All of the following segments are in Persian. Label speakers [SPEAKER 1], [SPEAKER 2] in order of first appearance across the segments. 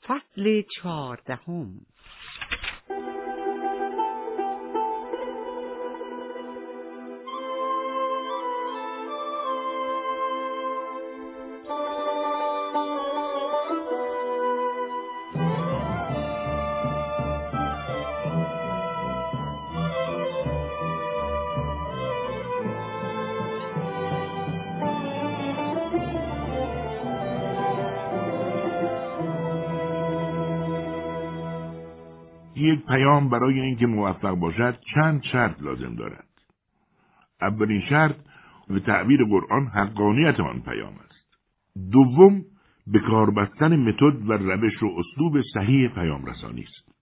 [SPEAKER 1] فصل 14.
[SPEAKER 2] یک پیام برای اینکه موفق باشد چند شرط لازم دارد. اولین شرط به تعبیر قرآن حقانیت آن پیام است. دوم به کار بستن متد و روش و اسلوب صحیح پیام رسانی است.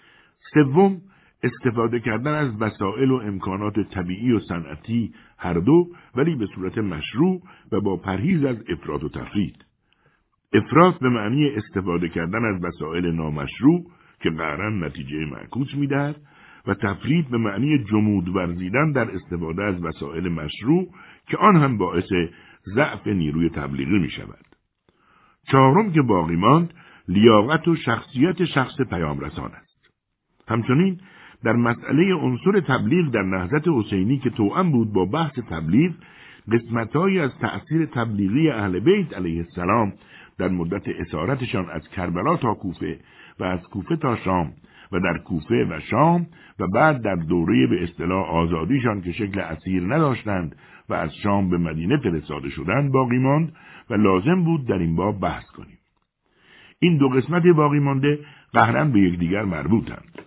[SPEAKER 2] سوم استفاده کردن از وسایل و امکانات طبیعی و صنعتی هر دو، ولی به صورت مشروع و با پرهیز از افراط و تفرید. افراط به معنی استفاده کردن از وسایل نامشروع که قطعاً نتیجه معکوس می‌دهد و تفرید به معنی جمود ورزیدن در استفاده از وسایل مشروع که آن هم باعث ضعف نیروی تبلیغی می‌شود. چهارم که باقی ماند لیاقت و شخصیت شخص پیام رسان است. همچنین در مسئله عنصر تبلیغ در نهضت حسینی که توأم بود با بحث تبلیغ، قسمت‌هایی از تأثیر تبلیغی اهل بیت علیه السلام در مدت اسارتشان از کربلا تا کوفه و از کوفه تا شام و در کوفه و شام و بعد در دوره به اصطلاح آزادیشان که شکل اسیر نداشتند و از شام به مدینه فرستاده شدند باقی ماند و لازم بود در این باب بحث کنیم. این دو قسمت باقی مانده قهراً به یکدیگر مربوطند.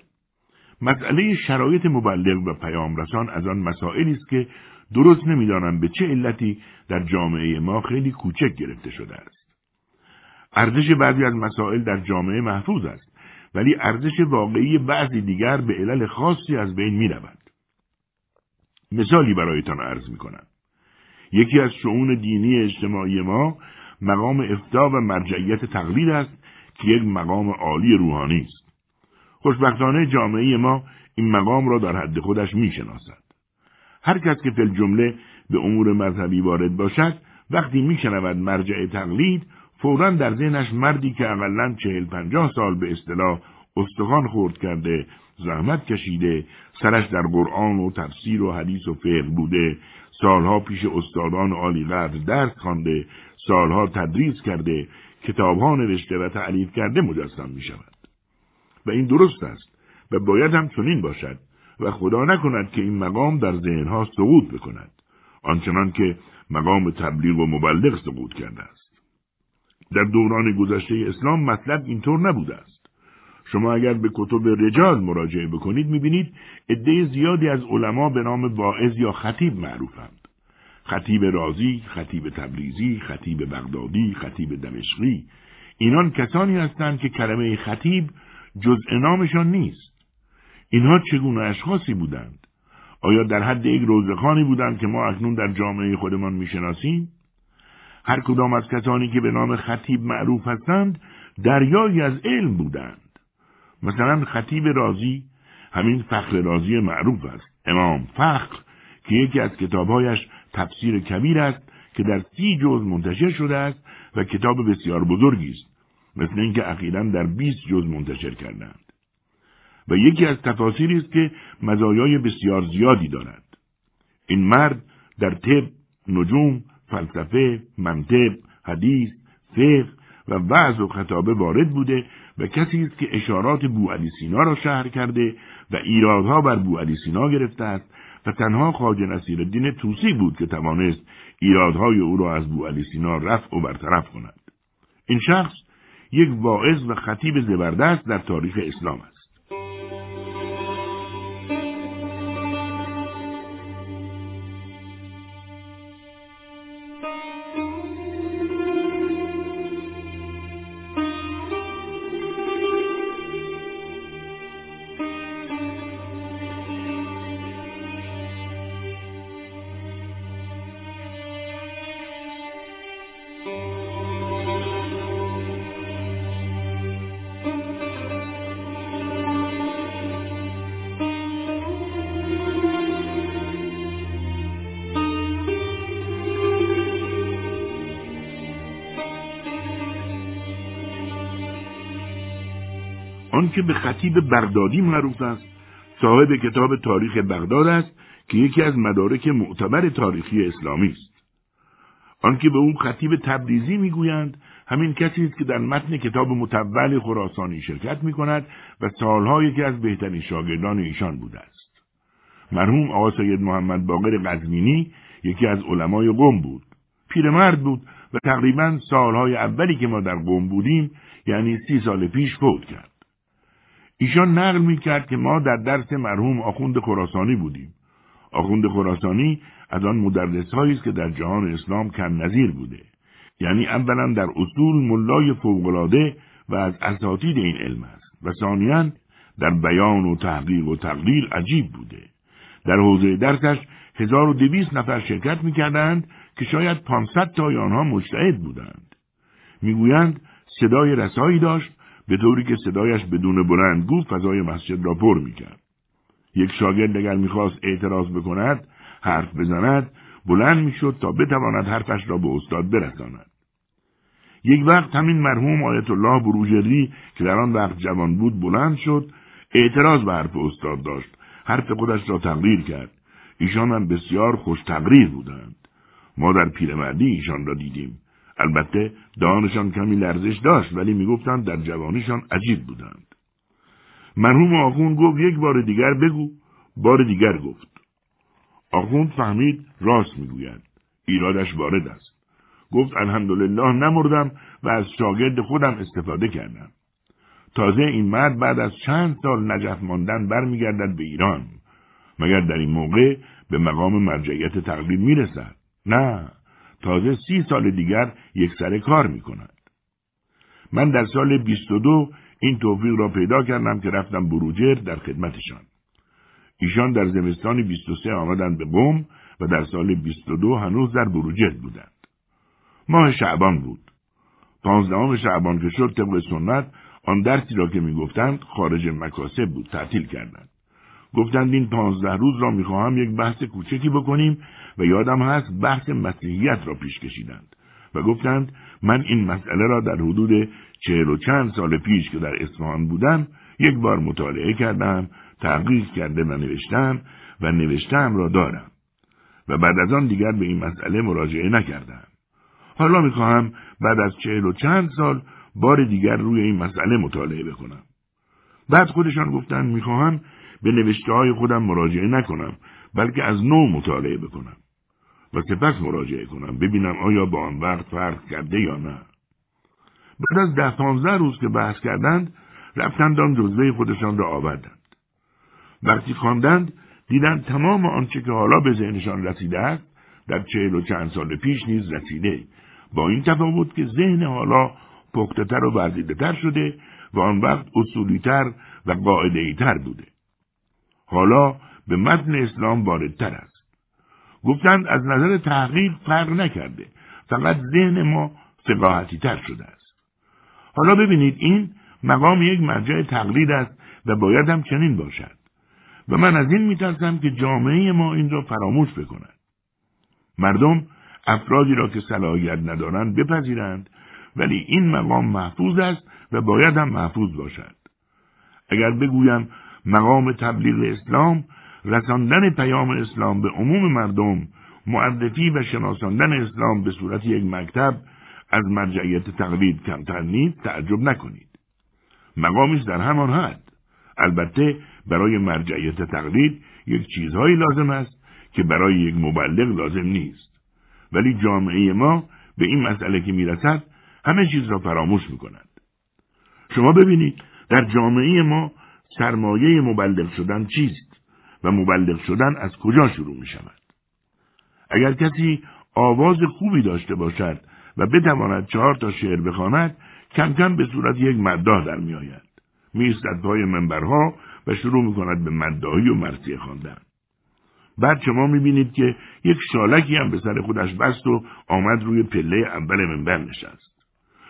[SPEAKER 2] مسئله شرایط مبلغ و پیام رسان از آن مسائلی است که درست نمی‌دانم به چه علتی در جامعه ما خیلی کوچک گرفته شده است. ارزش بعضی از مسائل در جامعه محفوظ است، ولی ارزش واقعی بعضی دیگر به علل خاصی از بین می‌رود. مثالی برایتان عرض می‌کنم. یکی از شؤون دینی اجتماعی ما مقام افتاء و مرجعیت تقلید است که یک مقام عالی روحانی است. خوشبختانه جامعه ما این مقام را در حد خودش می‌شناسد. هر کس که فی الجمله به امور مذهبی وارد باشد، وقتی می‌شنود مرجع تقلید، فوراً در ذهنش مردی که اقلاً 40-50 سال به اصطلاح استخوان خرد کرده، زحمت کشیده، سرش در قرآن و تفسیر و حدیث و فقه بوده، سالها پیش استادان عالی قدر درس خوانده، سالها تدریس کرده، کتابها نوشته و تألیف کرده مجسم می شود. و این درست است و باید هم چنین باشد و خدا نکند که این مقام در ذهنها سقوط بکند، آنچنان که مقام تبلیغ و مبلغ سقوط کرده است. در دوران گذشته اسلام مطلب اینطور نبوده است. شما اگر به کتب رجال مراجعه بکنید میبینید عده زیادی از علما به نام واعظ یا خطیب معروفند. خطیب رازی، خطیب تبریزی، خطیب بغدادی، خطیب دمشقی. اینان کسانی هستند که کلمه خطیب جزء نامشان نیست. اینها چگونه اشخاصی بودند؟ آیا در حد یک روزخانی بودند که ما اکنون در جامعه خودمان میشناسیم؟ هر کدام از کسانی که به نام خطیب معروف هستند دریایی از علم بودند. مثلا خطیب رازی همین فخر رازی معروف است، امام فخر، که یکی از کتابهایش تفسیر کبیر است که در 30 جزء منتشر شده است و کتاب بسیار بزرگی است، مثل اینکه اخیراً در 20 جزء منتشر کردند. و یکی از تفاسیری است که مزایای بسیار زیادی دارد. این مرد در طب، نجوم، فلسفه، منطق، حدیث، فقه و وعظ و خطابه وارد بوده و کسی است که اشارات بوعلی سینا را شرح کرده و ایرادها بر بوعلی سینا گرفته است و تنها خواجه نصیرالدین طوسی بود که توانست ایرادهای او را از بوعلی سینا رفع و برطرف کند. این شخص یک واعظ و خطیب زبردست در تاریخ اسلام است. آن که به خطیب بغدادی معروف است، صاحب کتاب تاریخ بغداد است که یکی از مدارک معتبر تاریخی اسلامی است. آن که به اون خطیب تبریزی میگویند، همین کسی است که در متن کتاب متول خراسانی شرکت میکند و سالها یکی از بهترین شاگردان ایشان بوده است. مرحوم آقا سید محمد باقر قزوینی یکی از علمای قم بود. پیرمرد بود و تقریباً سالهای اولی که ما در قم بودیم، یعنی 30 سال پیش فوت کرد. ایشان نقل میکرد که ما در درس مرحوم آخوند خراسانی بودیم. آخوند خراسانی از آن مدرس‌هایی است که در جهان اسلام کم نظیر بوده. یعنی اولا در اصول ملای فوق‌العاده و از اساتید این علم است و ثانیاً در بیان و تحقیق و تقریر عجیب بوده. در حوزه درسش 1200 نفر شرکت میکردند که شاید 500 تای آنها مجتهد بودند. میگویند صدای رسایی داشت به طوری که صدایش بدون بلندگو فضای مسجد را پر میکرد. یک شاگرد اگر میخواست اعتراض بکند، حرف بزند، بلند میشد تا بتواند حرفش را به استاد برساند. یک وقت همین مرحوم آیت الله بروجردی که در آن وقت جوان بود بلند شد، اعتراض به حرف استاد داشت، حرف خودش را تقریر کرد. ایشان هم بسیار خوش تقریر بودند. ما در پیرمردی ایشان را دیدیم. البته دهانشان کمی لرزش داشت، ولی میگفتند در جوانیشان عجیب بودند. مرحوم آخوند گفت یک بار دیگر بگو. بار دیگر گفت. آخوند فهمید راست میگوید. ایرادش وارد است. گفت الحمدلله نمردم و از شاگرد خودم استفاده کردم. تازه این مرد بعد از چند سال نجف ماندن برمیگردد به ایران. مگر در این موقع به مقام مرجعیت تقلید میرسد؟ نه، تازه 30 سال دیگر یک سر کار میکند. من در سال 22 این توفیق را پیدا کردم که رفتم بروجرد در خدمتشان. ایشان در زمستان 23 آمدند به قم و در سال 22 هنوز در بروجرد بودند. ماه شعبان بود. 15 شعبان که شد طبق سنت آن درسی را که میگفتند خارج مکاسب بود، تعطیل کردند. گفتند این 15 روز را میخواهم یک بحث کوچکی بکنیم و یادم هست بحث مسیحیت را پیش کشیدند و گفتند من این مسئله را در حدود 40 و چند سال پیش که در اصفهان بودم یک بار مطالعه کردم، تحقیق کرده و نوشتم را دارم و بعد از آن دیگر به این مسئله مراجعه نکردم. حالا میخواهم بعد از 40 و چند سال بار دیگر روی این مسئله مطالعه بکنم. بعد خودشان گفتند میخواهم به نوشته های خودم مراجعه نکنم، بلکه از نو مطالعه بکنم و سپس مراجعه کنم ببینم آیا با آن وقت فرق کرده یا نه. بعد از 10-15 روز که بحث کردند رفتند آن جزوه خودشان را آوردند. وقتی خواندند دیدند تمام آنچه که حالا به ذهنشان رسیده است در 40 و چند سال پیش نیز رسیده، با این تفاوت که ذهن حالا پخته‌تر و ورزیده‌تر شده و آن وقت اصولی‌تر و قاعده‌ای‌تر بوده. حالا به متن اسلام واردتر است. گفتند از نظر تحقیق فرق نکرده، فقط ذهن ما فقاهتی تر شده است. حالا ببینید این مقام یک مرجع تقلید است و باید هم چنین باشد و من از این میترسم که جامعه ما این را فراموش بکند. مردم افرادی را که صلاحیت ندارند بپذیرند، ولی این مقام محفوظ است و باید هم محفوظ باشد. اگر بگویم مقام تبلیغ اسلام، رساندن پیام اسلام به عموم مردم، معرفی و شناساندن اسلام به صورت یک مکتب از مرجعیت تقلید کمتر نیست، تعجب نکنید. مقامیش در همان حد. البته برای مرجعیت تقلید یک چیزهایی لازم است که برای یک مبلغ لازم نیست. ولی جامعه ما به این مسئله که میرسد همه چیز را فراموش میکند. شما ببینید در جامعه ما سرمایه مبلغ شدن چیست و مبلغ شدن از کجا شروع می شود؟ اگر کسی آواز خوبی داشته باشد و بتواند 4 تا شعر بخواند، کم کم به صورت یک مداح در می آید. می ایستد پای منبرها و شروع می کند به مداحی و مرثیه خواندن. بعد شما می بینید که یک شالکی هم به سر خودش بست و آمد روی پله اول منبر نشست.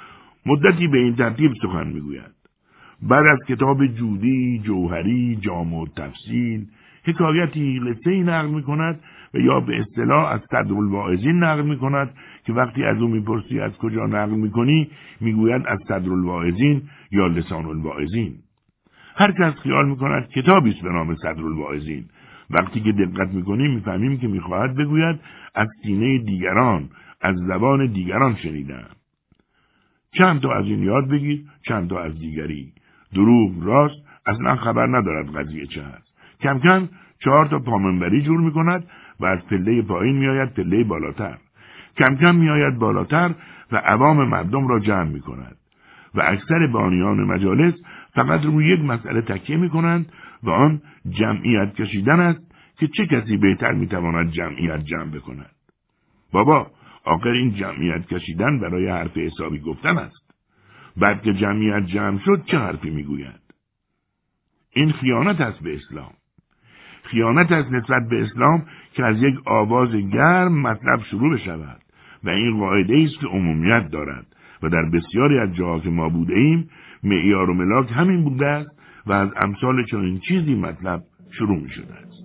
[SPEAKER 2] مدتی به این ترتیب سخن می گوید. بعد از کتاب جودی، جوهری، جامع التفصیل، حکایتی قصه‌ای نقل می کند و یا به اصطلاح از صدرالواعظین نقل می کند که وقتی از او میپرسی از کجا نقل می کنی، می گوید از صدرالواعظین یا لسان الواعظین. هر کس خیال میکند کتابی است به نام صدرالواعظین. وقتی که دقت میکنیم میفهمیم که میخواهد بگوید از سینه دیگران، از زبان دیگران شنیدم. چند تا از این یاد بگیر، چند تا از دیگری. دروغ، راست، اصلا خبر ندارد قضیه چه هست. کم کم 4 تا پامنبری جور میکند و از پله پایین میآید پله بالاتر. کم کم میآید بالاتر و عوام مردم را جمع میکند. و اکثر بانیان مجالس فقط روی یک مسئله تکیه میکنند و آن جمعیت کشیدن است که چه کسی بهتر میتواند جمعیت جمع بکند. بابا، آخر این جمعیت کشیدن برای حرف حسابی گفتن است. بعد که جمعیت جمع شد چه حرفی میگوید؟ این خیانت است به اسلام. خیانت است نسبت به اسلام که از یک آواز گرم مطلب شروع بشود و این قاعده است که عمومیت دارد و در بسیاری از جاها که ما بوده ایم معیار و ملاک همین بوده است و از امثال چنین چیزی مطلب شروع می شده است.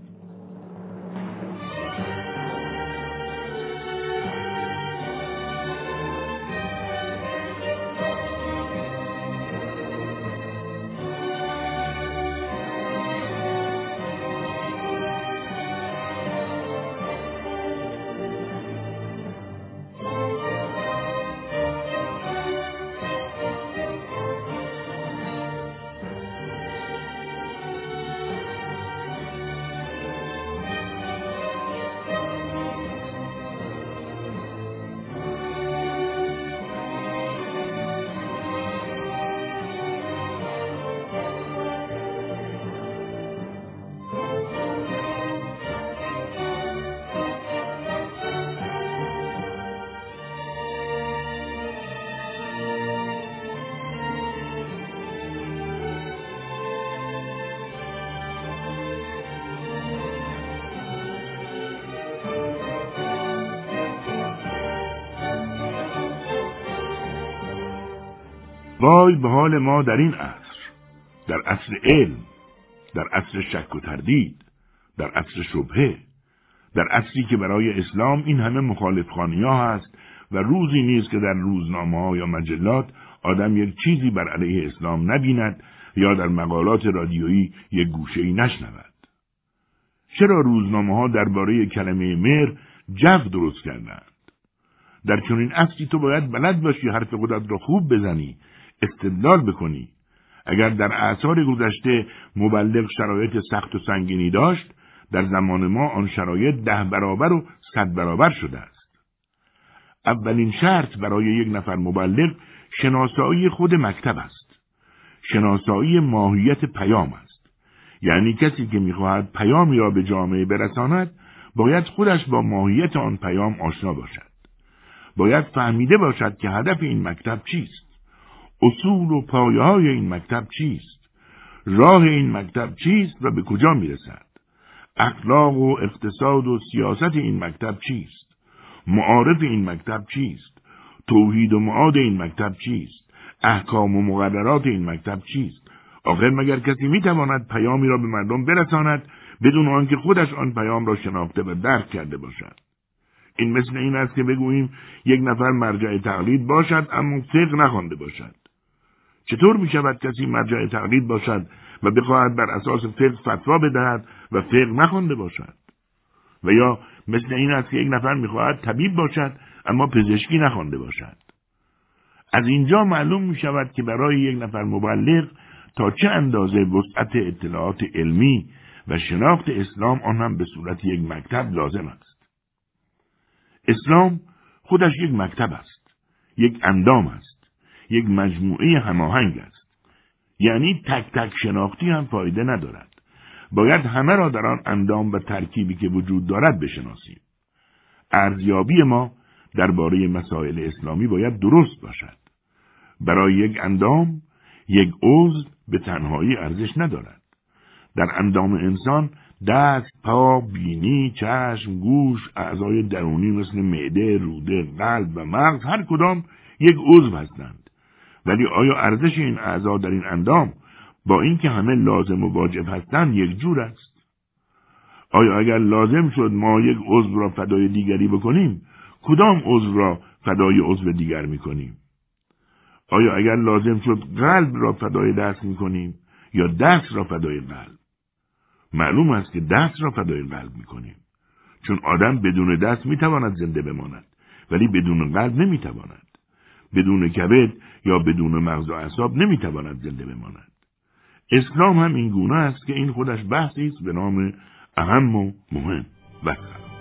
[SPEAKER 2] وای به حال ما در این عصر، در عصر علم، در عصر شک و تردید، در عصر شبهه، در عصری که برای اسلام این همه مخالفخوانی‌ها هست و روزی نیست که در روزنامه‌ها یا مجلات آدم یک چیزی بر علیه اسلام نبیند یا در مقالات رادیویی یک گوشه‌ای نشنود. چرا روزنامه‌ها درباره کلمه مهر جو درست کردند؟ در چنین عصری تو باید بلد باشی حرف خودت را خوب بزنی، استدلال بکنی. اگر در اعصار گذشته مبلغ شرایط سخت و سنگینی داشت، در زمان ما آن شرایط 10 برابر و 100 برابر شده است. اولین شرط برای یک نفر مبلغ شناسایی خود مکتب است. شناسایی ماهیت پیام است. یعنی کسی که می‌خواهد پیامی را به جامعه برساند، باید خودش با ماهیت آن پیام آشنا باشد. باید فهمیده باشد که هدف این مکتب چیست. اصول و پایه‌های این مکتب چیست؟ راه این مکتب چیست و به کجا میرسد؟ اخلاق و اقتصاد و سیاست این مکتب چیست؟ معارف این مکتب چیست؟ توحید و معاد این مکتب چیست؟ احکام و مقررات این مکتب چیست؟ آخر مگر کسی میتواند پیامی را به مردم برساند بدون آنکه خودش آن پیام را شناخته و درک کرده باشد؟ این مثل این است که بگوییم یک نفر مرجع تقلید باشد اما فقه نخوانده باشد. چطور می شود کسی مرجع تقلید باشد و بخواهد بر اساس فقه فتوا بدهد و فقه نخوانده باشد؟ و یا مثل این است که یک نفر می خواهد طبیب باشد اما پزشکی نخوانده باشد. از اینجا معلوم می شود که برای یک نفر مبلغ تا چه اندازه وسعت اطلاعات علمی و شناخت اسلام آن هم به صورت یک مکتب لازم است. اسلام خودش یک مکتب است، یک اندام است، یک مجموعه هماهنگ است. یعنی تک تک شناختی هم فایده ندارد. باید همه را در آن اندام و ترکیبی که وجود دارد بشناسیم. ارزیابی ما درباره مسائل اسلامی باید درست باشد. برای یک اندام، یک عضو به تنهایی ارزش ندارد. در اندام انسان دست، پا، بینی، چشم، گوش، اعضای درونی مثل معده، روده، قلب و مغز هر کدام یک عضو هستند. ولی آیا ارزش این اعضا در این اندام با اینکه همه لازم و واجب هستند یک جور است؟ آیا اگر لازم شد ما یک عضو را فدای دیگری بکنیم، کدام عضو را فدای عضو دیگر میکنیم؟ آیا اگر لازم شد قلب را فدای دست میکنیم یا دست را فدای قلب؟ معلوم است که دست را فدای قلب میکنیم، چون آدم بدون دست میتواند زنده بماند، ولی بدون قلب نمیتواند. بدون کبد یا بدون مغز و اعصاب نمیتواند زنده بماند. اسلام هم این گونه است که این خودش بحثی است به نام اهم و مهم.